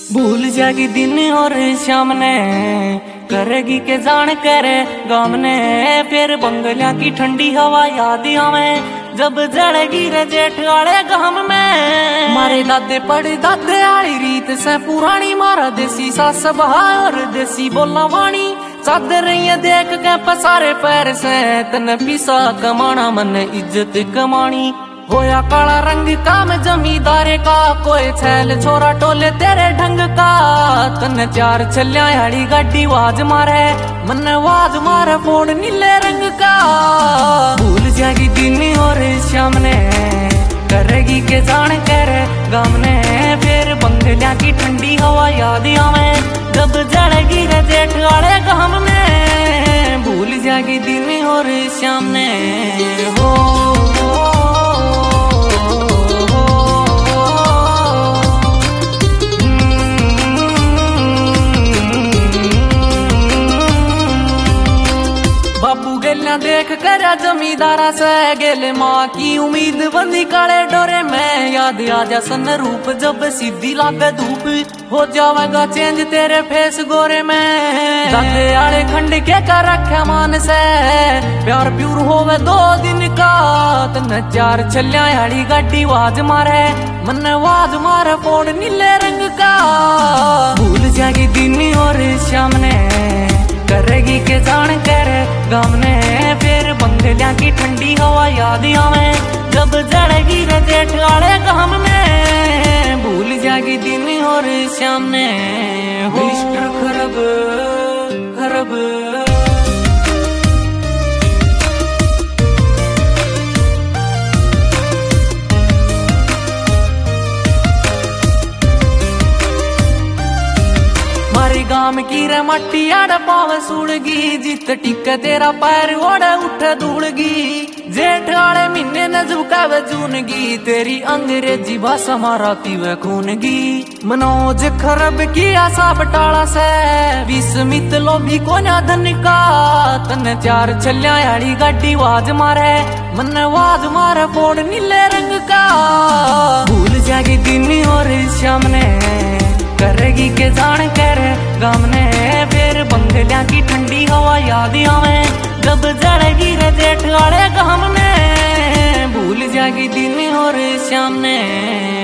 भूल जाएगी दिन और शाम ने, करेगी के जान करे गाम ने। फिर बंगलिया की ठंडी हवा याद आवे, जब जड़ेगी रे जेठ वाले गाम में। मारे दादे पड़े दादे आली रीत से पुरानी, मारा देसी सास बहार देसी बोला वाणी। चादर रही देख के पसारे पैर से, तन पिसा कमाना मन इज्जत कमानी। होया काला रंग काम जमींदारे का, कोई छैल छोरा टोले तेरे ढंग का। तन चार चल्या आड़ी गाड़ी वाज मारे, मन वाज मारे फोन नीले रंग का। भूल जाएगी दिन और शाम ने, करेगी के जान करे गाम ने। फिर बंगलिया की ठंडी हवा याद आवे, जब जड़ेगी रे जेठ वाले गाम में। भूल जाएगी दिन और शाम ने हो। बापू गेलिया देख कर जमींदारा से, गेले माँ की उम्मीद बंदी काले डोरे में। याद आजा सन रूप जब सीधी लागे धूप, हो जावेगा चेंज तेरे फेस गोरे में। दादे आले खंड के कर रखे मान से, प्यार प्यूर होवे 2 दिन का। तन चार चल्या आड़ी गाड़ी वाज मारे, मन वाज मारे फोन नीले रंग का। भूल जाएगी दिन और शाम ने, करेगी के जान करे गाम ने। फिर बंगलिया की ठंडी हवा याद आवे, जब जड़ेगी रे जेठ वाले गाम में। भूल जाएगी दिन और शाम ने हो। मिस्टर खरब खरब मारी गाम की रे मट्टी आड़ पावे सूड़गी, जित टिक तेरा पैर ओढ़े उठे धूड़गी। जेठ वाले महीने न झुकावे जूनगी, तेरी अंग्रेजी भाषा मारा पीवे खूनगी। मनोज खरब की आशा बटाला से, विस्मित लोभी को ना धन का। तन चार चल्या आड़ी गाड़ी वाज मारे, मन वाज मारे फोन नीले रंग का। भूल जाएगी दिन और शाम ने, करेगी के जान करे गाम ने। फिर बंगलिया की ठंडी हवा याद आवे, जब जड़ेगी रे जेठ वाले गाम में। भूल जाएगी दिन और शाम ने।